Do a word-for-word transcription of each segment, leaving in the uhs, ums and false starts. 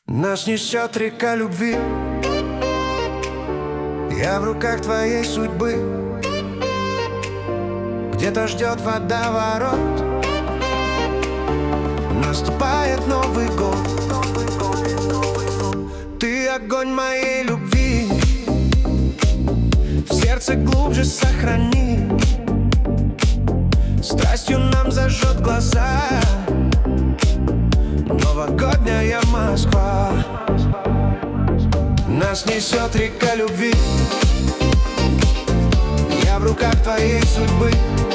Нас несет река любви, я в руках твоей судьбы. Где-то ждет водоворот, наступает Новый год. Ты огонь моей любви, в сердце глубже сохрани. Страстью нам зажжет глаза новогодняя Москва. Нас несет река любви, я в руках твоей судьбы.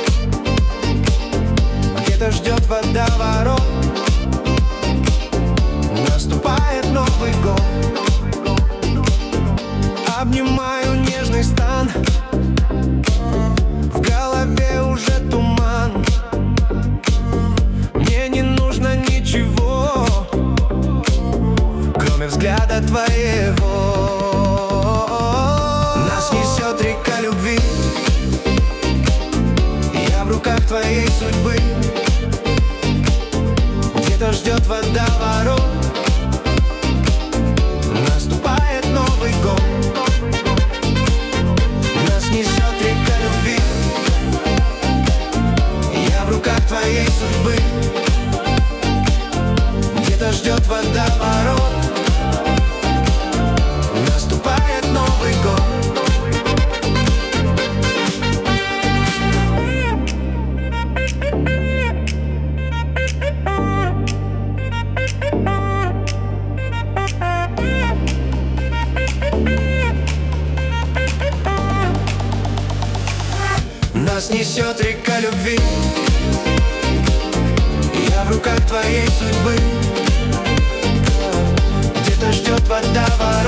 Где-то ждет водоворот, наступает Новый год. Обнимаю нежный стан, в голове уже туман. Мне не нужно ничего, кроме взгляда твоего. Нас несет река любви, я в руках твоей судьбы. Где-то ждет водоворот, наступает Новый год. Нас несет река любви, я в руках твоей судьбы. Где-то ждет водоворот, наступает Новый год. Нас несет река любви, я в руках твоей судьбы. Где-то ждет водоворот,